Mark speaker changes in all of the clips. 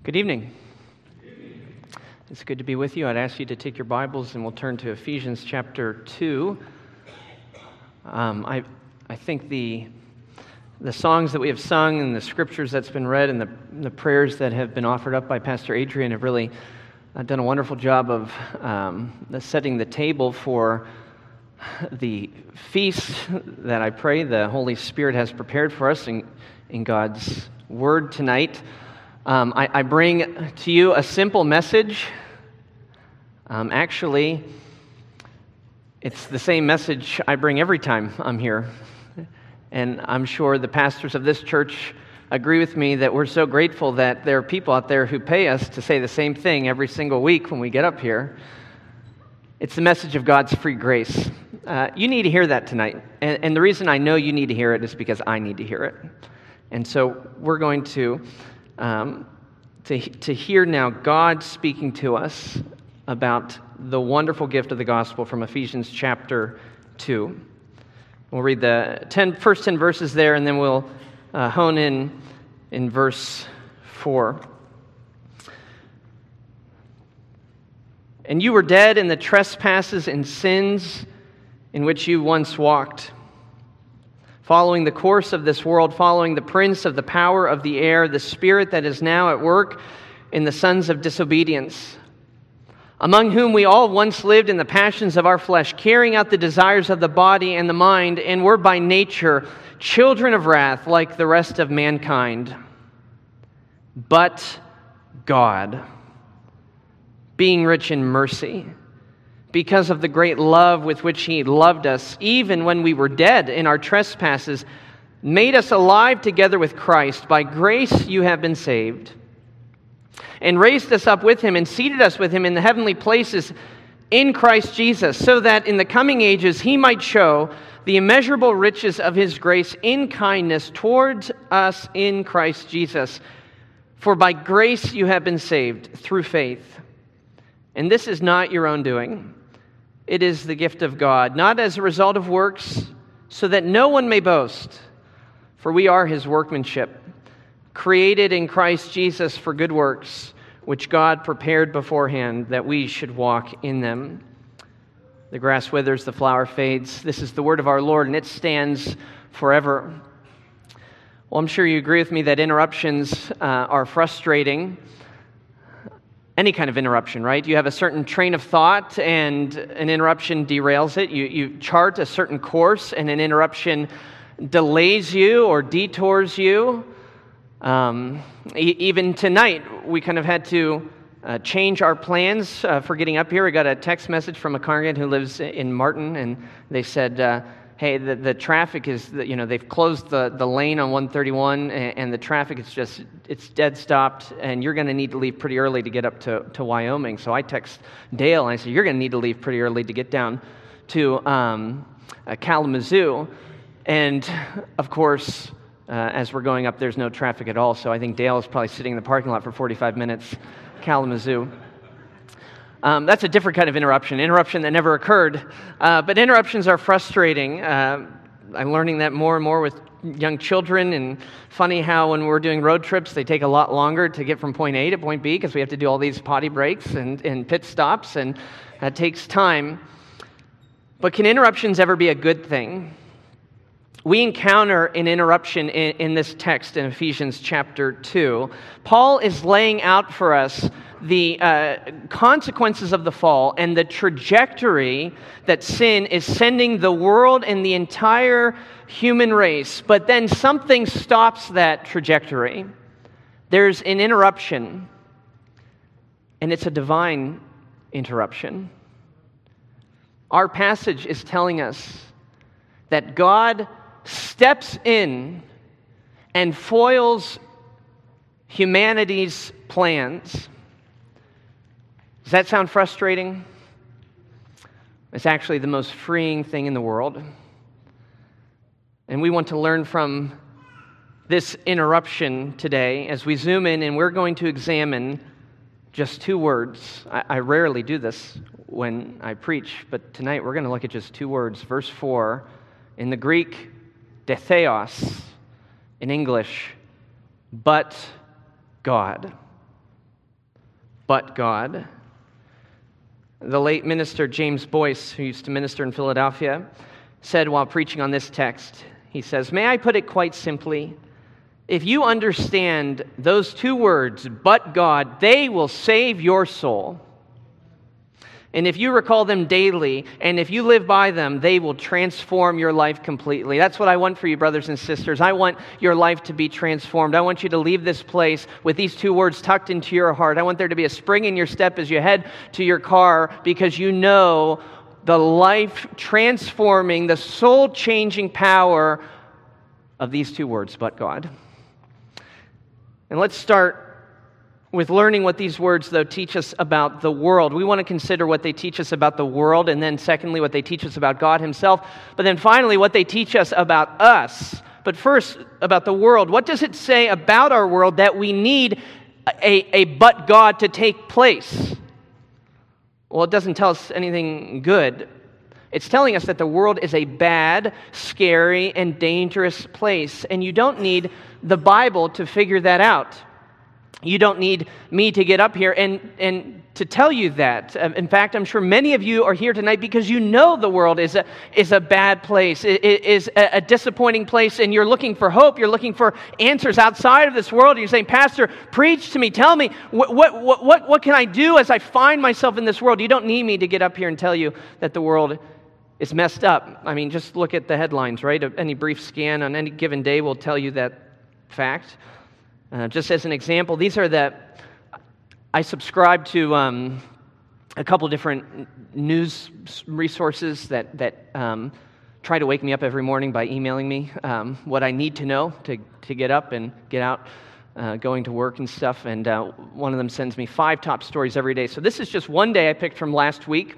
Speaker 1: Good evening. It's good to be with you. I'd ask you to take your Bibles and we'll turn to Ephesians chapter 2. I think the songs that we have sung and the scriptures that's been read and the prayers that have been offered up by Pastor Adrian have really done a wonderful job of setting the table for the feast that I pray the Holy Spirit has prepared for us in God's Word tonight. I bring to you a simple message. Actually, it's the same message I bring every time I'm here. And I'm sure the pastors of this church agree with me that we're so grateful that there are people out there who pay us to say the same thing every single week when we get up here. It's the message of God's free grace. You need to hear that tonight. And the reason I know you need to hear it is because I need to hear it. And so we're going to hear now God speaking to us about the wonderful gift of the gospel from Ephesians chapter 2. We'll read the first 10 verses there, and then we'll hone in verse 4. And you were dead in the trespasses and sins in which you once walked, following the course of this world, following the prince of the power of the air, the spirit that is now at work in the sons of disobedience, among whom we all once lived in the passions of our flesh, carrying out the desires of the body and the mind, and were by nature children of wrath like the rest of mankind. But God, being rich in mercy, because of the great love with which He loved us, even when we were dead in our trespasses, made us alive together with Christ. By grace you have been saved, and raised us up with Him, and seated us with Him in the heavenly places in Christ Jesus, so that in the coming ages He might show the immeasurable riches of His grace in kindness towards us in Christ Jesus. For by grace you have been saved through faith. And this is not your own doing. It is the gift of God, not as a result of works, so that no one may boast. For we are His workmanship, created in Christ Jesus for good works, which God prepared beforehand that we should walk in them. The grass withers, the flower fades. This is the word of our Lord, and it stands forever. Well, I'm sure you agree with me that interruptions are frustrating. Any kind of interruption, right? You have a certain train of thought and an interruption derails it. You chart a certain course and an interruption delays you or detours you. Even tonight, we kind of had to change our plans for getting up here. We got a text message from a congregant who lives in Martin, and they said, hey, the traffic is, they've closed the lane on 131, and the traffic is it's dead stopped, and you're going to need to leave pretty early to get up to Wyoming. So I text Dale, and I said, you're going to need to leave pretty early to get down to Kalamazoo. And, of course, as we're going up, there's no traffic at all, so I think Dale is probably sitting in the parking lot for 45 minutes, Kalamazoo. That's a different kind of interruption that never occurred. But interruptions are frustrating. I'm learning that more and more with young children. And funny how when we're doing road trips, they take a lot longer to get from point A to point B because we have to do all these potty breaks and pit stops, and that takes time. But can interruptions ever be a good thing? We encounter an interruption in this text in Ephesians chapter 2. Paul is laying out for us the consequences of the fall and the trajectory that sin is sending the world and the entire human race. But then something stops that trajectory. There's an interruption, and it's a divine interruption. Our passage is telling us that God steps in and foils humanity's plans. Does that sound frustrating? It's actually the most freeing thing in the world. And we want to learn from this interruption today as we zoom in, and we're going to examine just two words. I rarely do this when I preach, but tonight we're going to look at just two words. Verse 4, in the Greek, detheos, in English, but God. but God. The late minister James Boyce, who used to minister in Philadelphia, said while preaching on this text, he says, "May I put it quite simply? If you understand those two words, but God, they will save your soul. And if you recall them daily, and if you live by them, they will transform your life completely." That's what I want for you, brothers and sisters. I want your life to be transformed. I want you to leave this place with these two words tucked into your heart. I want there to be a spring in your step as you head to your car, because you know the life-transforming, the soul-changing power of these two words, but God. And let's start with learning what these words, though, teach us about the world. We want to consider what they teach us about the world, and then secondly, what they teach us about God himself, but then finally, what they teach us about us. But first, about the world. What does it say about our world that we need a but God to take place? Well, it doesn't tell us anything good. It's telling us that the world is a bad, scary, and dangerous place, and you don't need the Bible to figure that out. You don't need me to get up here and to tell you that. In fact, I'm sure many of you are here tonight because you know the world is a bad place. It is a disappointing place, and you're looking for hope. You're looking for answers outside of this world. And you're saying, "Pastor, preach to me. Tell me, what can I do as I find myself in this world?" You don't need me to get up here and tell you that the world is messed up. I mean, just look at the headlines, right? Any brief scan on any given day will tell you that fact. Just as an example, I subscribe to a couple different news resources that try to wake me up every morning by emailing me what I need to know to get up and get out, going to work and stuff. And one of them sends me 5 top stories every day. So this is just one day I picked from last week.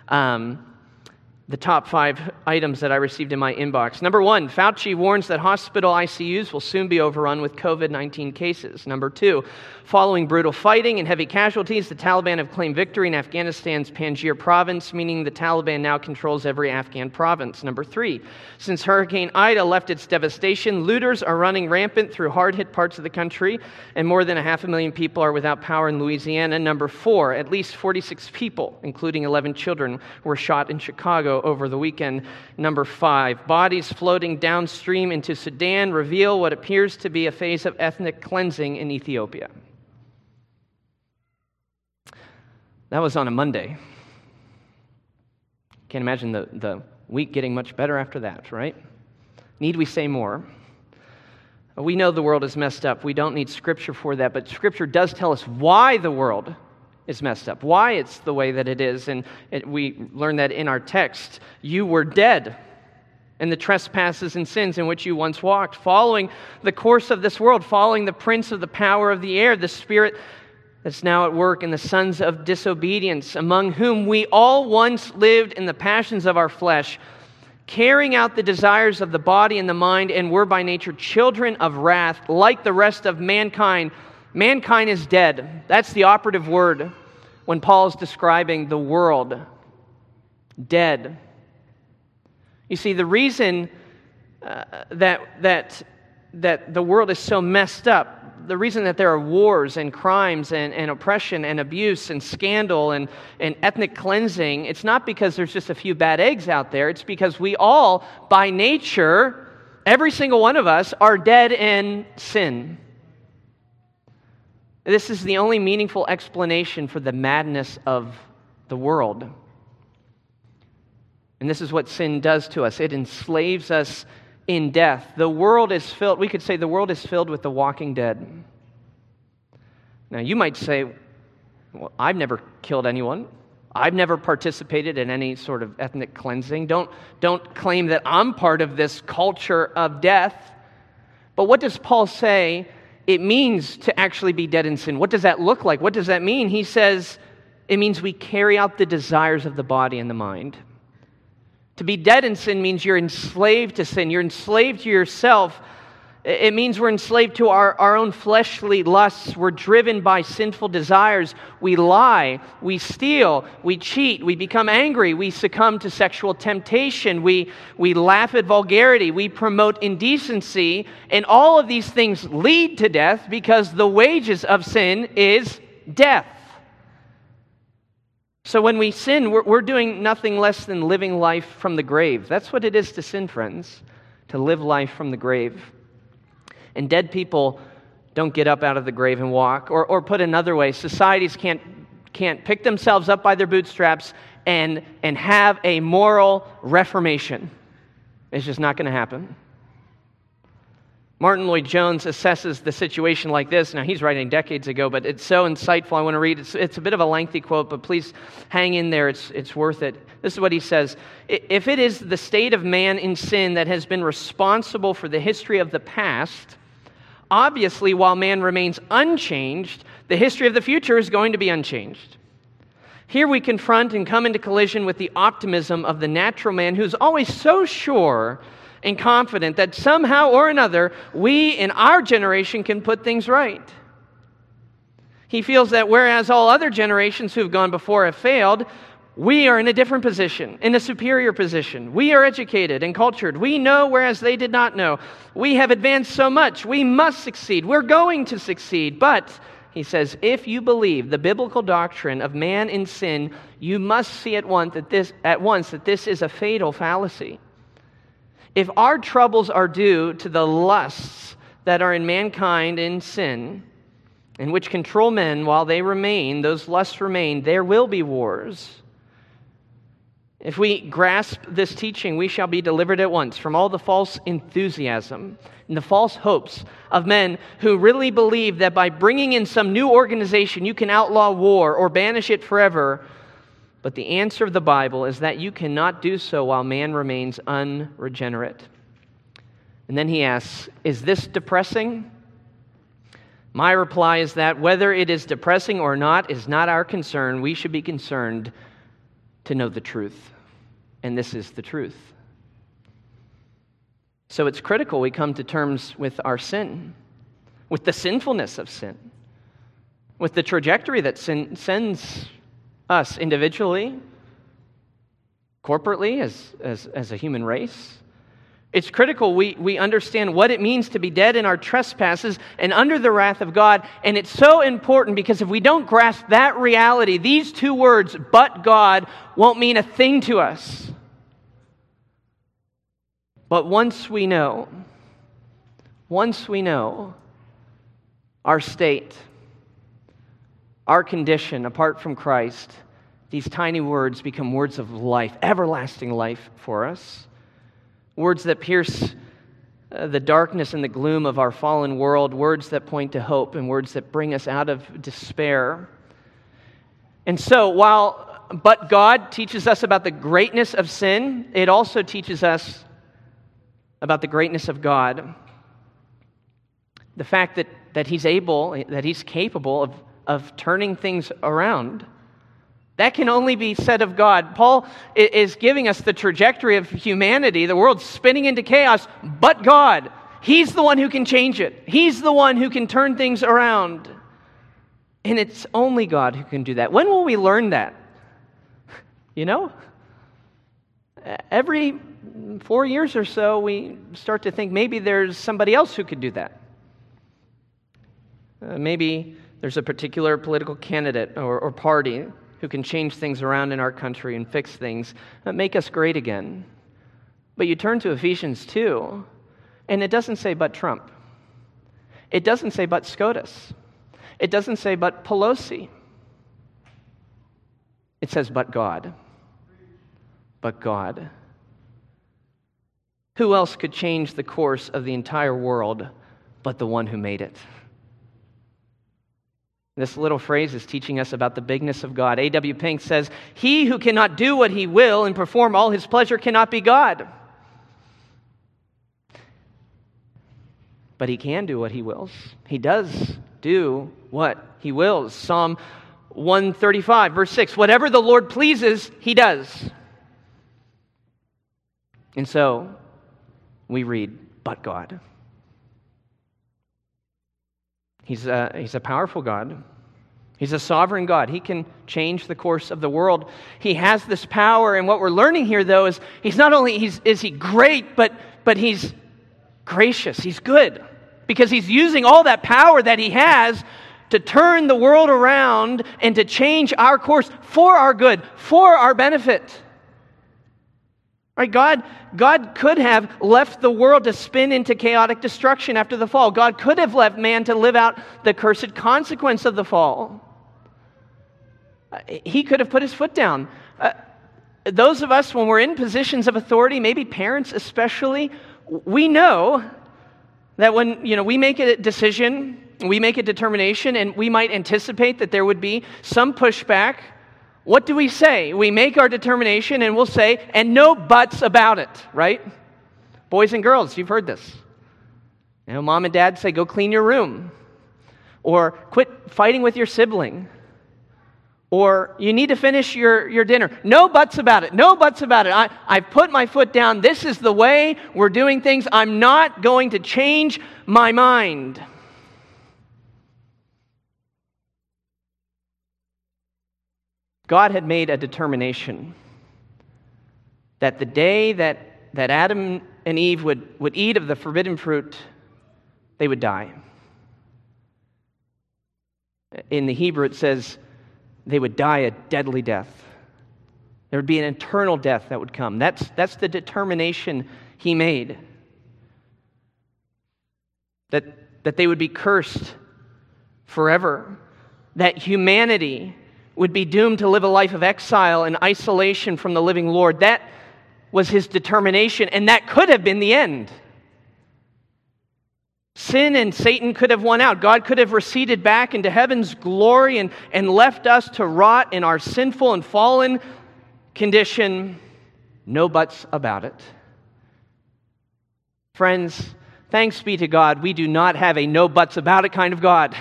Speaker 1: The top 5 items that I received in my inbox. Number 1, Fauci warns that hospital ICUs will soon be overrun with COVID-19 cases. Number 2, following brutal fighting and heavy casualties, the Taliban have claimed victory in Afghanistan's Panjshir province, meaning the Taliban now controls every Afghan province. Number 3, since Hurricane Ida left its devastation, looters are running rampant through hard-hit parts of the country, and more than 500,000 people are without power in Louisiana. Number 4, at least 46 people, including 11 children, were shot in Chicago over the weekend. Number 5, bodies floating downstream into Sudan reveal what appears to be a phase of ethnic cleansing in Ethiopia. That was on a Monday. Can't imagine the week getting much better after that, right? Need we say more? We know the world is messed up. We don't need Scripture for that, but Scripture does tell us why the world is messed up, why it's the way that it is, and we learn that in our text. You were dead in the trespasses and sins in which you once walked, following the course of this world, following the prince of the power of the air, the spirit that's now at work in the sons of disobedience, among whom we all once lived in the passions of our flesh, carrying out the desires of the body and the mind, and were by nature children of wrath, like the rest of mankind. Mankind is dead. That's the operative word when Paul is describing the world. Dead. You see, the reason that the world is so messed up, the reason that there are wars and crimes and oppression and abuse and scandal and ethnic cleansing, it's not because there's just a few bad eggs out there. It's because we all, by nature, every single one of us, are dead in sin. This is the only meaningful explanation for the madness of the world. And this is what sin does to us. It enslaves us in death. The world is filled, we could say the world is filled with the walking dead. Now you might say, well, I've never killed anyone. I've never participated in any sort of ethnic cleansing. Don't claim that I'm part of this culture of death. But what does Paul say it means to actually be dead in sin? What does that look like? What does that mean? He says it means we carry out the desires of the body and the mind. To be dead in sin means you're enslaved to sin. You're enslaved to yourself. It means we're enslaved to our own fleshly lusts. We're driven by sinful desires. We lie, we steal, we cheat, we become angry, we succumb to sexual temptation, we laugh at vulgarity, we promote indecency, and all of these things lead to death because the wages of sin is death. So when we sin, we're doing nothing less than living life from the grave. That's what it is to sin, friends, to live life from the grave. And dead people don't get up out of the grave and walk. Or put another way, societies can't pick themselves up by their bootstraps and have a moral reformation. It's just not going to happen. Martin Lloyd-Jones assesses the situation like this. Now, he's writing decades ago, but it's so insightful. I want to read it. It's a bit of a lengthy quote, but please hang in there. It's worth it. This is what he says. If it is the state of man in sin that has been responsible for the history of the past, obviously, while man remains unchanged, the history of the future is going to be unchanged. Here we confront and come into collision with the optimism of the natural man who's always so sure and confident that somehow or another, we in our generation can put things right. He feels that whereas all other generations who have gone before have failed, we are in a different position, in a superior position. We are educated and cultured. We know whereas they did not know. We have advanced so much. We must succeed. We're going to succeed. But, he says, if you believe the biblical doctrine of man in sin, you must see at once that this is a fatal fallacy. If our troubles are due to the lusts that are in mankind in sin, and which control men while they remain, those lusts remain, there will be wars. If we grasp this teaching, we shall be delivered at once from all the false enthusiasm and the false hopes of men who really believe that by bringing in some new organization, you can outlaw war or banish it forever. But the answer of the Bible is that you cannot do so while man remains unregenerate. And then he asks, is this depressing? My reply is that whether it is depressing or not is not our concern. We should be concerned to know the truth. And this is the truth. So it's critical we come to terms with our sin, with the sinfulness of sin, with the trajectory that sin sends us individually, corporately, as a human race. It's critical we understand what it means to be dead in our trespasses and under the wrath of God. And it's so important because if we don't grasp that reality, these two words, but God, won't mean a thing to us. But once we know our state, our condition apart from Christ, these tiny words become words of life, everlasting life for us. Words that pierce the darkness and the gloom of our fallen world, words that point to hope, and words that bring us out of despair. And so, but God teaches us about the greatness of sin, it also teaches us about the greatness of God. The fact that He's able, that He's capable of turning things around. That can only be said of God. Paul is giving us the trajectory of humanity. The world's spinning into chaos, but God. He's the one who can change it. He's the one who can turn things around. And it's only God who can do that. When will we learn that? You know? Every 4 years or so, we start to think maybe there's somebody else who could do that. Maybe there's a particular political candidate or party who can change things around in our country and fix things, make us great again. But you turn to Ephesians 2, and it doesn't say but Trump. It doesn't say but SCOTUS. It doesn't say but Pelosi. It says but God. But God. Who else could change the course of the entire world but the one who made it? This little phrase is teaching us about the bigness of God. A.W. Pink says, he who cannot do what he will and perform all his pleasure cannot be God. But he can do what he wills. He does do what he wills. Psalm 135, verse 6, whatever the Lord pleases, he does. And so, we read, but God. He's a powerful God. He's a sovereign God. He can change the course of the world. He has this power, and what we're learning here, though, is he's not only is he great, but he's gracious. He's good because he's using all that power that he has to turn the world around and to change our course for our good, for our benefit. Right? God could have left the world to spin into chaotic destruction after the fall. God could have left man to live out the cursed consequence of the fall. He could have put his foot down. Those of us, when we're in positions of authority, maybe parents especially, we know that when we make a decision, we make a determination, and we might anticipate that there would be some pushback. What do we say? We make our determination and we'll say, and no buts about it, right? Boys and girls, you've heard this. Mom and dad say, go clean your room. Or quit fighting with your sibling. Or you need to finish your dinner. No buts about it. No buts about it. I've put my foot down. This is the way we're doing things. I'm not going to change my mind. God had made a determination that the day that Adam and Eve would eat of the forbidden fruit, they would die. In the Hebrew it says they would die a deadly death. There would be an eternal death that would come. That's the determination he made. That they would be cursed forever. That humanity would be doomed to live a life of exile and isolation from the living Lord. That was his determination, and that could have been the end. Sin and Satan could have won out. God could have receded back into heaven's glory and left us to rot in our sinful and fallen condition. No buts about it. Friends, thanks be to God, we do not have a no buts about it kind of God.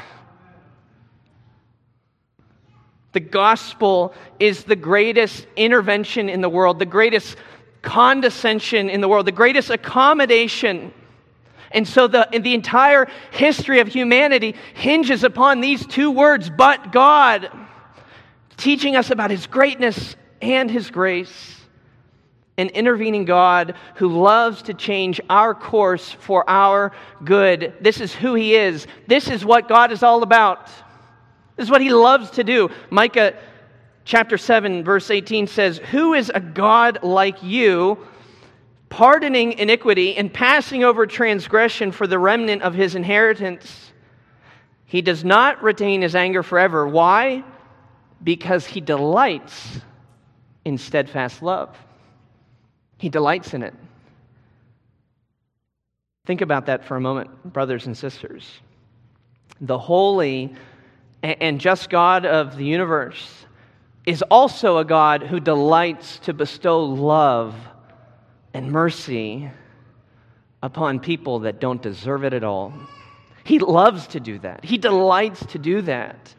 Speaker 1: The gospel is the greatest intervention in the world, the greatest condescension in the world, the greatest accommodation. And so the entire history of humanity hinges upon these two words, but God, teaching us about his greatness and his grace. An intervening God who loves to change our course for our good. This is who he is. This is what God is all about. This is what he loves to do. Micah chapter 7, verse 18 says, "Who is a God like you, pardoning iniquity and passing over transgression for the remnant of his inheritance? He does not retain his anger forever." Why? Because he delights in steadfast love. He delights in it. Think about that for a moment, brothers and sisters. The holy and just God of the universe is also a God who delights to bestow love and mercy upon people that don't deserve it at all. He loves to do that. He delights to do that.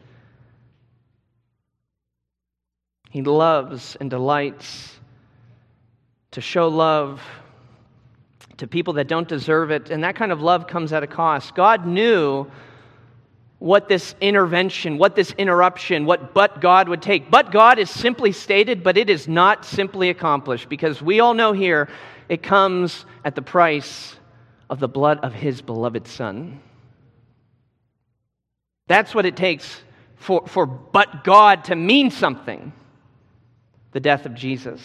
Speaker 1: He loves and delights to show love to people that don't deserve it, and that kind of love comes at a cost. God knew what this intervention, what this interruption, what but God would take. But God is simply stated, but it is not simply accomplished, because we all know here it comes at the price of the blood of his beloved Son. That's what it takes for but God to mean something. The death of Jesus.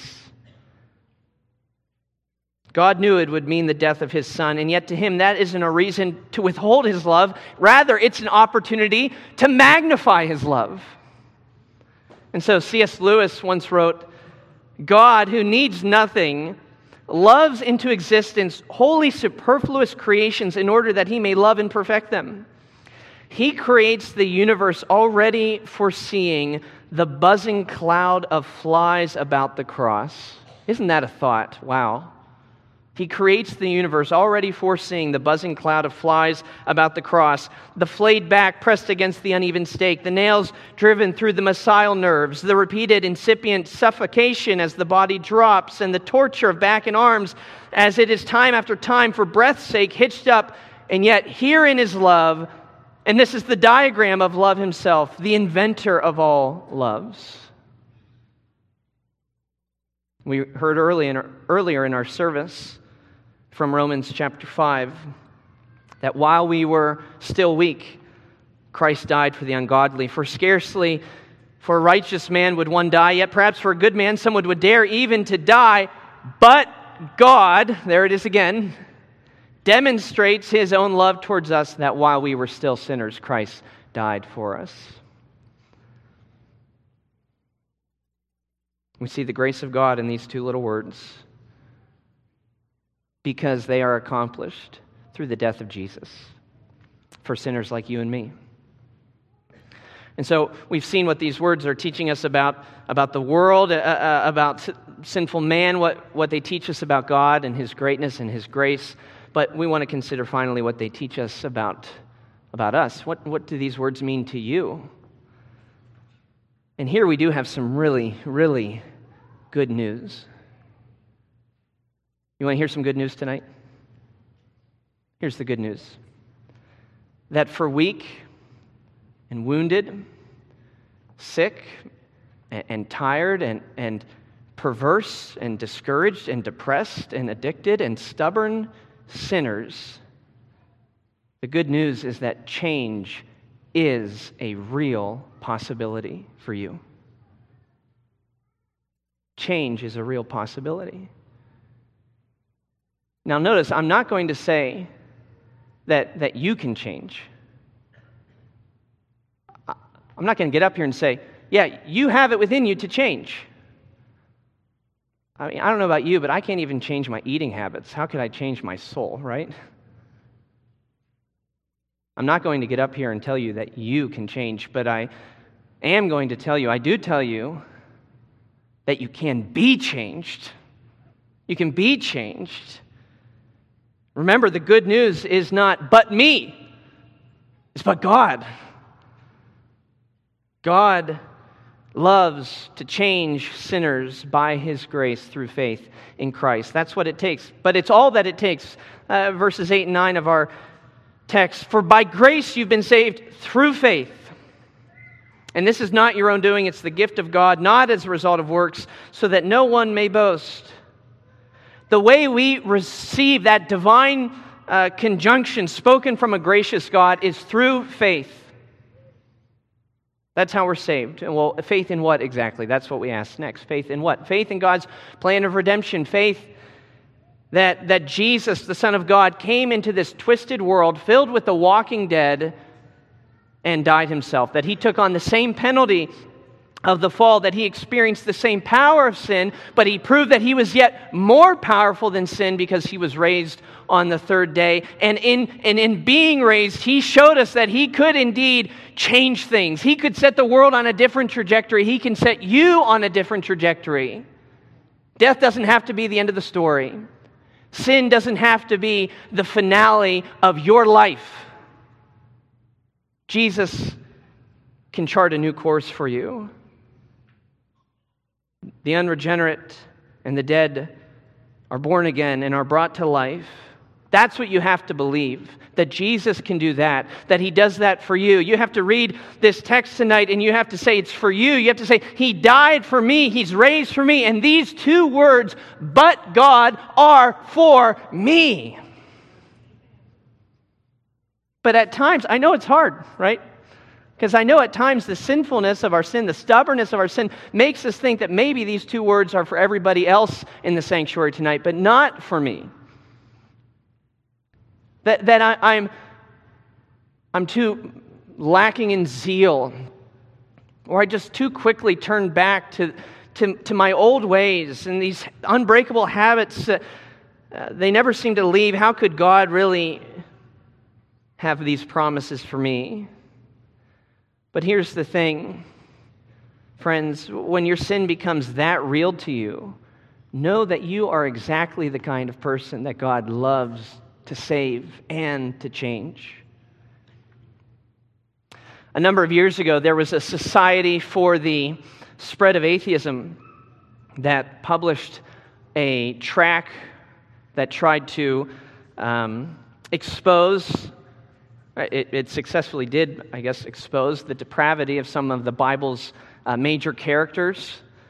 Speaker 1: God knew it would mean the death of his Son, and yet to him that isn't a reason to withhold his love. Rather, it's an opportunity to magnify his love. And so C.S. Lewis once wrote, "God, who needs nothing, loves into existence wholly superfluous creations in order that he may love and perfect them. He creates the universe already foreseeing the buzzing cloud of flies about the cross." Isn't that a thought? Wow. He creates the universe already foreseeing the buzzing cloud of flies about the cross, the flayed back pressed against the uneven stake, the nails driven through the mesial nerves, the repeated incipient suffocation as the body drops, and the torture of back and arms as it is time after time for breath's sake hitched up. And yet herein is love, and this is the diagram of love himself, the inventor of all loves. We heard earlier in our service from Romans chapter 5 that while we were still weak, Christ died for the ungodly. For scarcely for a righteous man would one die, yet perhaps for a good man someone would dare even to die. But God," there it is again, "demonstrates his own love towards us, that while we were still sinners, Christ died for us." We see the grace of God in these two little words, because they are accomplished through the death of Jesus for sinners like you and me. And so we've seen what these words are teaching us about the world, about sinful man, what they teach us about God and His greatness and His grace. But we want to consider finally what they teach us about us. What do these words mean to you? And here we do have some really, really good news. You want to hear some good news tonight? Here's the good news. That for weak and wounded, sick and tired and perverse and discouraged and depressed and addicted and stubborn sinners, the good news is that change is a real possibility for you. Change is a real possibility. Now notice, I'm not going to say that you can change. I'm not going to get up here and say, yeah, you have it within you to change. I mean, I don't know about you, but I can't even change my eating habits. How could I change my soul, right? I'm not going to get up here and tell you that you can change, but I am going to tell you, I do tell you, that you can be changed. You can be changed. Remember, the good news is not but me. It's but God. God loves to change sinners by His grace through faith in Christ. That's what it takes. But it's all that it takes. Verses 8 and 9 of our text. For by grace you've been saved through faith. And this is not your own doing, it's the gift of God, not as a result of works, so that no one may boast. The way we receive that divine conjunction spoken from a gracious God is through faith. That's how we're saved. Well, faith in what exactly? That's what we ask next. Faith in what? Faith in God's plan of redemption. Faith that Jesus, the Son of God, came into this twisted world filled with the walking dead and died Himself. That He took on the same penalty of the fall, that He experienced the same power of sin, but He proved that He was yet more powerful than sin because He was raised on the third day. And in being raised, He showed us that He could indeed change things. He could set the world on a different trajectory. He can set you on a different trajectory. Death doesn't have to be the end of the story. Sin doesn't have to be the finale of your life. Jesus can chart a new course for you. The unregenerate and the dead are born again and are brought to life. That's what you have to believe, that Jesus can do that He does that for you. You have to read this text tonight and you have to say it's for you. You have to say, He died for me, He's raised for me. And these two words, but God, are for me. But at times, I know it's hard, right? Because I know at times the sinfulness of our sin, the stubbornness of our sin, makes us think that maybe these two words are for everybody else in the sanctuary tonight, but not for me. That I'm too lacking in zeal, or I just too quickly turn back to my old ways and these unbreakable habits. They never seem to leave. How could God really have these promises for me? But here's the thing, friends, when your sin becomes that real to you, know that you are exactly the kind of person that God loves to save and to change. A number of years ago, there was a Society for the Spread of Atheism that published a tract that tried to expose. It successfully did, I guess, expose the depravity of some of the Bible's major characters.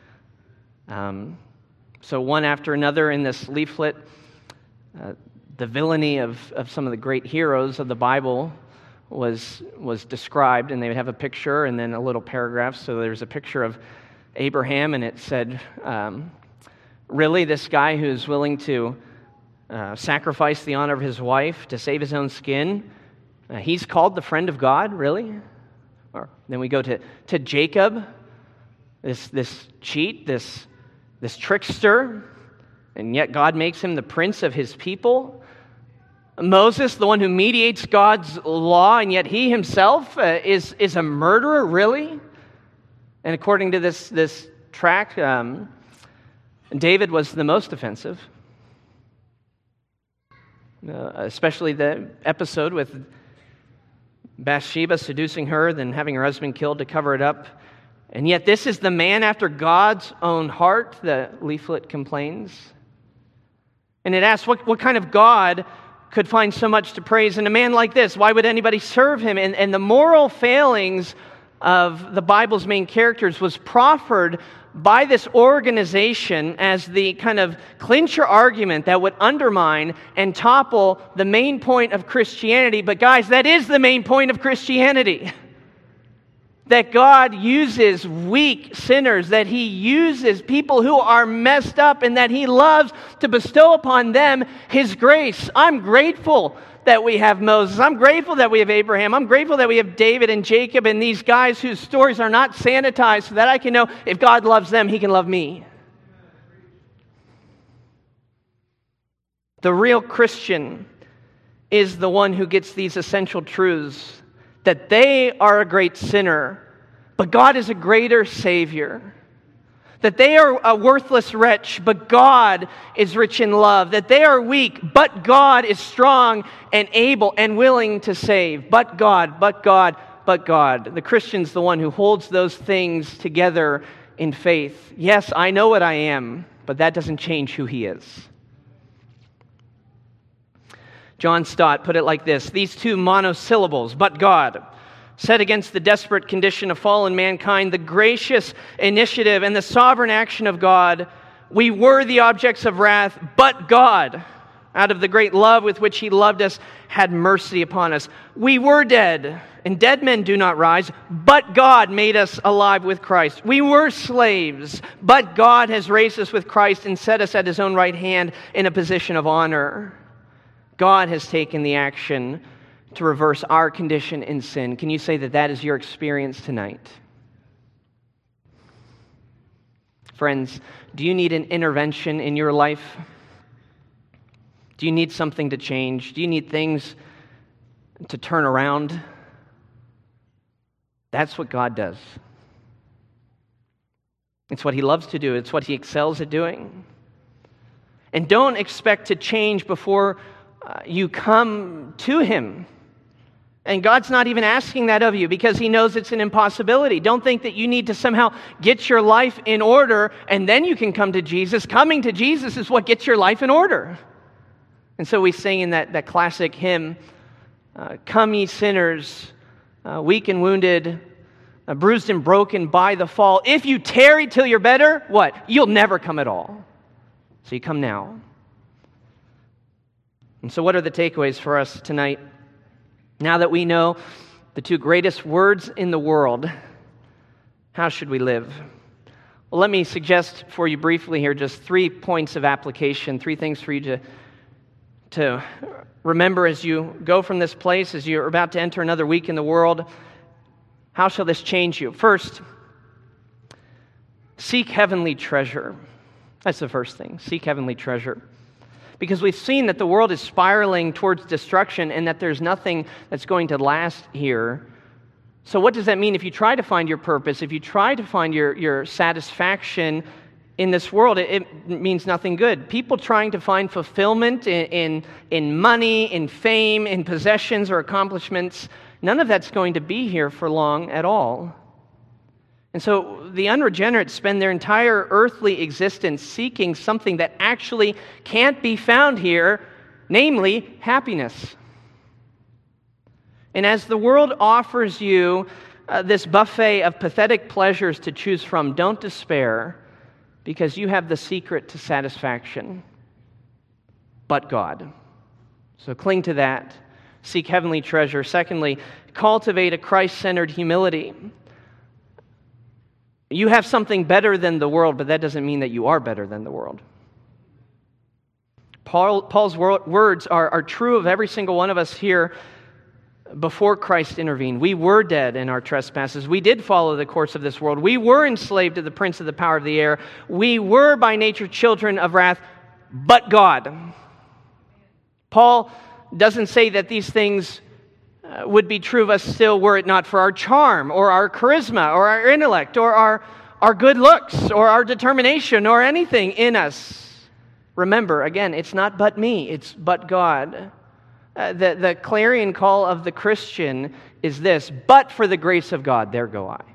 Speaker 1: So one after another in this leaflet, the villainy of some of the great heroes of the Bible was described, and they would have a picture and then a little paragraph. So there's a picture of Abraham, and it said, really, this guy who's willing to sacrifice the honor of his wife to save his own skin, he's called the friend of God, really? Or then we go to Jacob, this cheat, this trickster, and yet God makes him the prince of his people. Moses, the one who mediates God's law, and yet he himself is a murderer, really? And according to this tract, David was the most offensive, especially the episode with Bathsheba seducing her, then having her husband killed to cover it up. And yet this is the man after God's own heart, the leaflet complains. And it asks, what kind of God could find so much to praise in a man like this? Why would anybody serve him? And the moral failings of the Bible's main characters was proffered by this organization as the kind of clincher argument that would undermine and topple the main point of Christianity. But guys, that is the main point of Christianity. That God uses weak sinners, that He uses people who are messed up, and that He loves to bestow upon them His grace. I'm grateful that we have Moses. I'm grateful that we have Abraham. I'm grateful that we have David and Jacob and these guys whose stories are not sanitized so that I can know if God loves them, He can love me. The real Christian is the one who gets these essential truths, that they are a great sinner, but God is a greater Savior. That they are a worthless wretch, but God is rich in love. That they are weak, but God is strong and able and willing to save. But God, but God, but God. The Christian's the one who holds those things together in faith. Yes, I know what I am, but that doesn't change who He is. John Stott put it like this: these two monosyllables, but God, set against the desperate condition of fallen mankind, the gracious initiative and the sovereign action of God. We were the objects of wrath, but God, out of the great love with which He loved us, had mercy upon us. We were dead, and dead men do not rise, but God made us alive with Christ. We were slaves, but God has raised us with Christ and set us at His own right hand in a position of honor. God has taken the action to reverse our condition in sin. Can you say that that is your experience tonight? Friends, do you need an intervention in your life? Do you need something to change? Do you need things to turn around? That's what God does. It's what He loves to do. It's what He excels at doing. And don't expect to change before you come to Him. And God's not even asking that of you because He knows it's an impossibility. Don't think that you need to somehow get your life in order and then you can come to Jesus. Coming to Jesus is what gets your life in order. And so we sing in that classic hymn, come ye sinners, weak and wounded, bruised and broken by the fall. If you tarry till you're better, what? You'll never come at all. So you come now. And so what are the takeaways for us tonight? Now that we know the two greatest words in the world, how should we live? Well, let me suggest for you briefly here just 3 points of application, 3 things for you to remember as you go from this place, as you're about to enter another week in the world. How shall this change you? First, seek heavenly treasure. That's the first thing. Seek heavenly treasure. Because we've seen that the world is spiraling towards destruction and that there's nothing that's going to last here. So what does that mean if you try to find your purpose, if you try to find your satisfaction in this world? It means nothing good. People trying to find fulfillment in money, in fame, in possessions or accomplishments, none of that's going to be here for long at all. And so the unregenerate spend their entire earthly existence seeking something that actually can't be found here, namely happiness. And as the world offers you this buffet of pathetic pleasures to choose from, don't despair, because you have the secret to satisfaction, but God. So cling to that. seek heavenly treasure. Secondly, cultivate a Christ-centered humility. You have something better than the world, but that doesn't mean that you are better than the world. Paul's words are true of every single one of us here before Christ intervened. We were dead in our trespasses. We did follow the course of this world. We were enslaved to the prince of the power of the air. We were by nature children of wrath, but God. Paul doesn't say that these things would be true of us still were it not for our charm or our charisma or our intellect or our good looks or our determination or anything in us. Remember, again, it's not but me, it's but God. The clarion call of the Christian is this: but for the grace of God, there go I.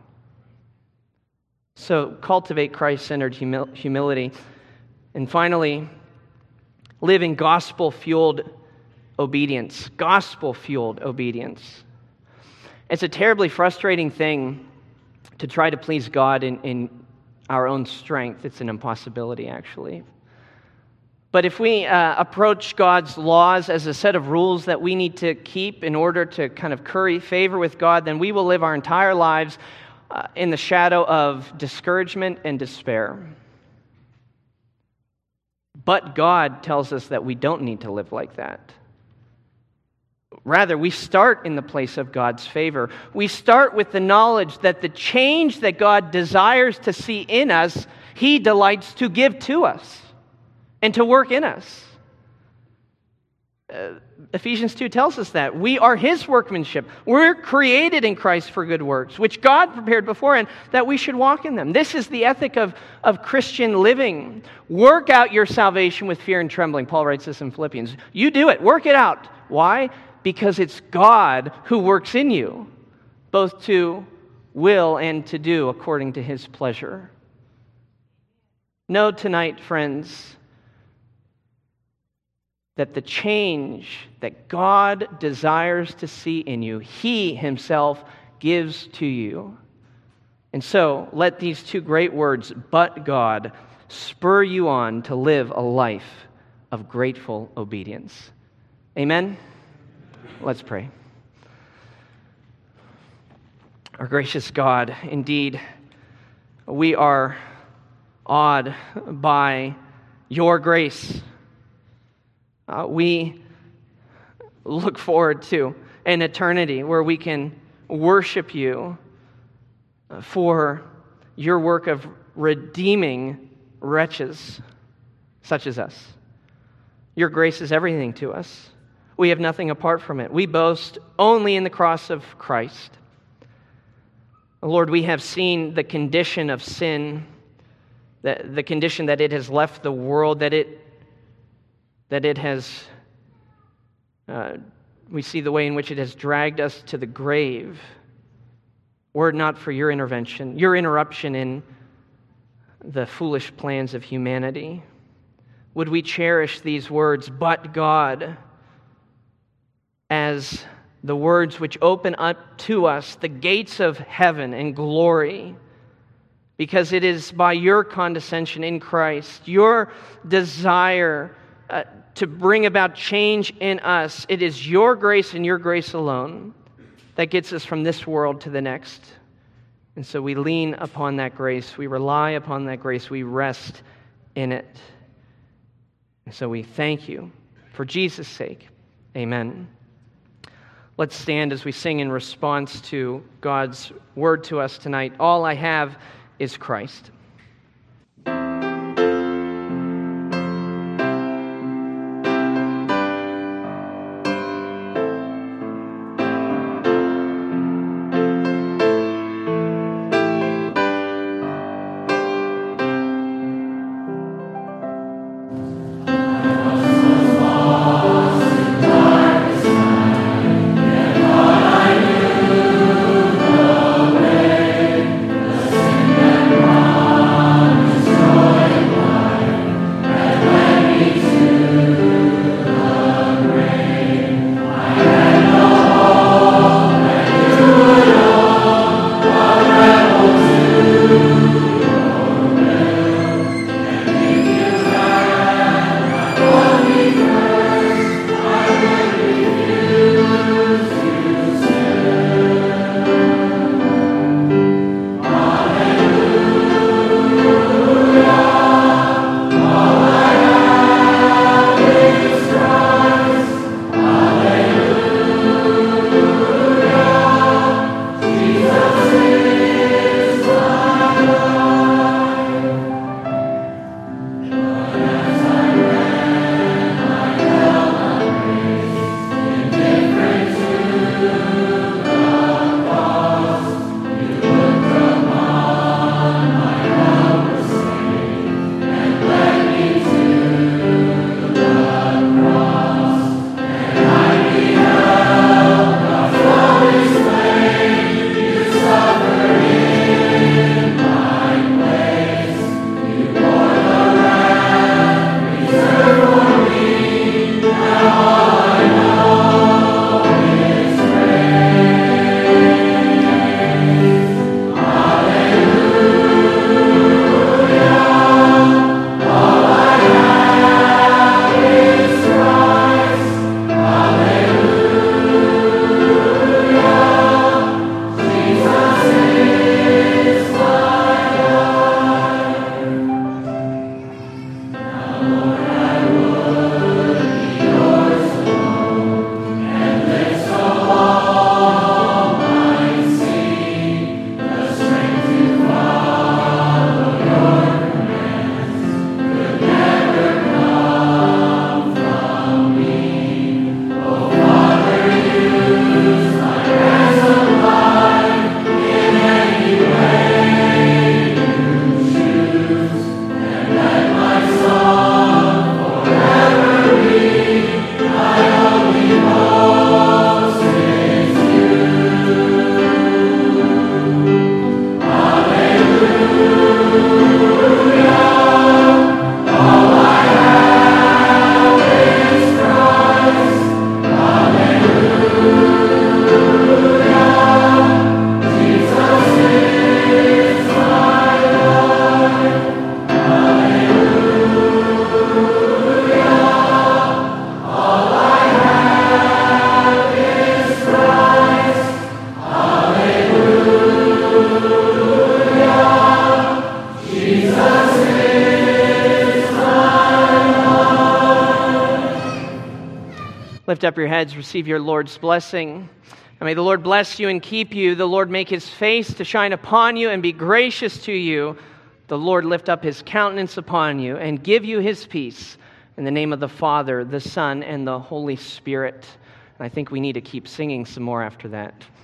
Speaker 1: So cultivate Christ-centered humility. And finally, live in gospel-fueled obedience. Gospel-fueled obedience. It's a terribly frustrating thing to try to please God in our own strength. It's an impossibility, actually. But if we approach God's laws as a set of rules that we need to keep in order to kind of curry favor with God, then we will live our entire lives in the shadow of discouragement and despair. But God tells us that we don't need to live like that. Rather, we start in the place of God's favor. We start with the knowledge that the change that God desires to see in us, He delights to give to us and to work in us. Ephesians 2 tells us that. We are His workmanship. We're created in Christ for good works, which God prepared beforehand that we should walk in them. This is the ethic of Christian living. Work out your salvation with fear and trembling. Paul writes this in Philippians. You do it. Work it out. Why? Because it's God who works in you, both to will and to do according to His pleasure. Know tonight, friends, that the change that God desires to see in you, He Himself gives to you. And so, let these two great words, but God, spur you on to live a life of grateful obedience. Amen? Let's pray. Our gracious God, indeed, we are awed by your grace. We look forward to an eternity where we can worship you for your work of redeeming wretches such as us. Your grace is everything to us. We have nothing apart from it. We boast only in the cross of Christ. Lord, we have seen the condition of sin, the condition that it has left the world, that it has, we see the way in which it has dragged us to the grave. Were it not for your intervention, your interruption in the foolish plans of humanity, would we cherish these words, but God, as the words which open up to us the gates of heaven and glory, because it is by your condescension in Christ, your desire to bring about change in us. It is your grace and your grace alone that gets us from this world to the next. And so we lean upon that grace. We rely upon that grace. We rest in it. And so we thank you for Jesus' sake. Amen. Let's stand as we sing in response to God's word to us tonight. All I have is Christ. Lift up your heads, receive your Lord's blessing. And may the Lord bless you and keep you. The Lord make his face to shine upon you and be gracious to you. The Lord lift up his countenance upon you and give you his peace. In the name of the Father, the Son, and the Holy Spirit. And I think we need to keep singing some more after that.